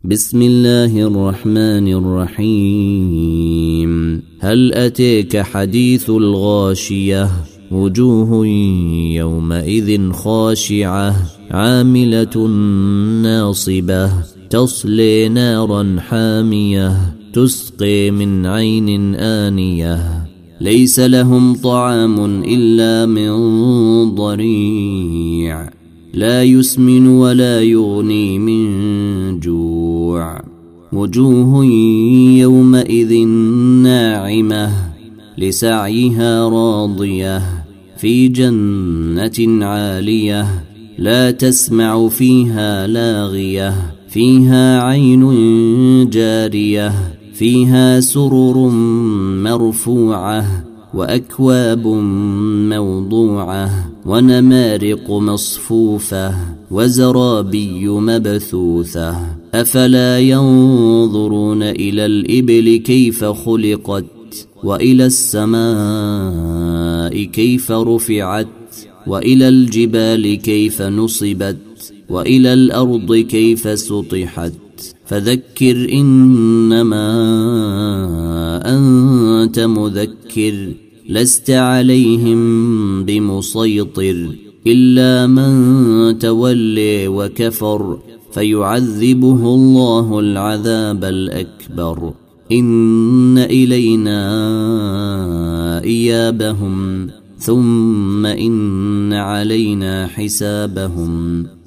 بسم الله الرحمن الرحيم. هل أتيك حديث الغاشية؟ وجوه يومئذ خاشعة عاملة ناصبة تصلي نارا حامية تسقي من عين آنية ليس لهم طعام إلا من ضريع لا يسمن ولا يغني من جوع. وجوه يومئذ ناعمة لسعيها راضية في جنة عالية لا تسمع فيها لاغية فيها عين جارية فيها سرر مرفوعة وأكواب موضوعة ونمارق مصفوفة وزرابي مبثوثة. أفلا ينظرون إلى الإبل كيف خلقت وإلى السماء كيف رفعت وإلى الجبال كيف نصبت وإلى الأرض كيف سطحت. فذكر إنما أنت مذكر لست عليهم بمسيطر إلا من تولي وكفر فيعذبه الله العذاب الأكبر. إن إلينا إيابهم ثم إن علينا حسابهم.